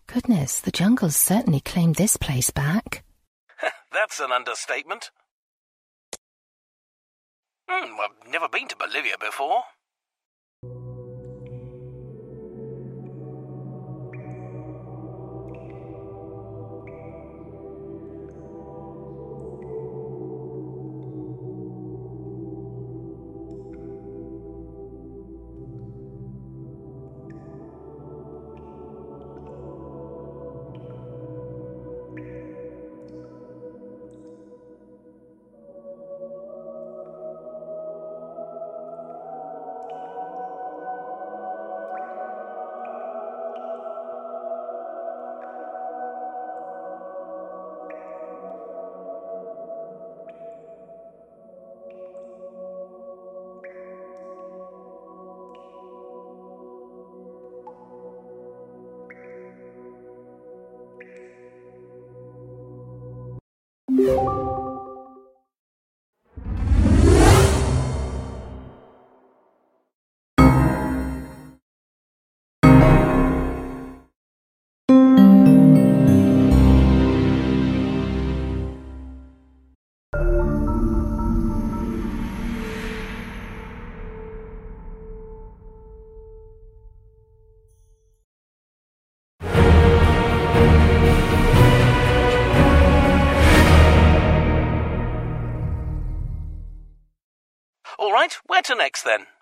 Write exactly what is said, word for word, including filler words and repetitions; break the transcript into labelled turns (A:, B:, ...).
A: Goodness, the jungle's certainly claimed this place back.
B: That's an understatement. Hmm, I've never been to Bolivia before. All right, where to next then?